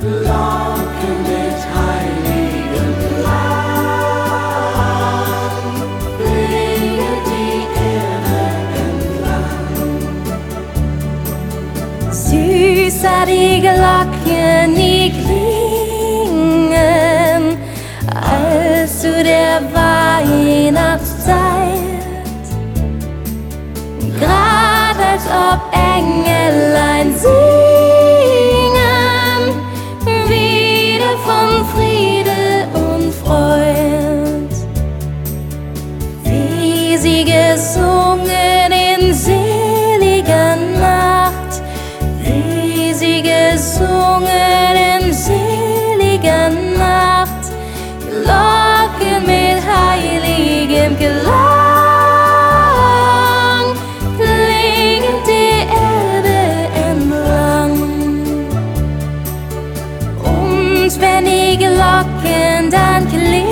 Glocken mit heiligem Klang, klingen die Erde entlang. Süßer die Glocken, die klingen, als zu der Weihnachtszeit, grad als ob Engelein singen, wieder von Friede und Freud, wie sie gesungen in seliger Nacht, wie sie gesungen in seliger Nacht, Glocken mit heiligem Klang, klingen die Erde entlang. Und wenn die Glocken dann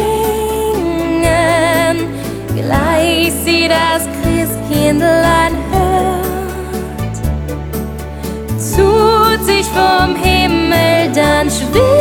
klingen, gleich sie das Christkindlein hört, tut sich vom Himmel dann schwer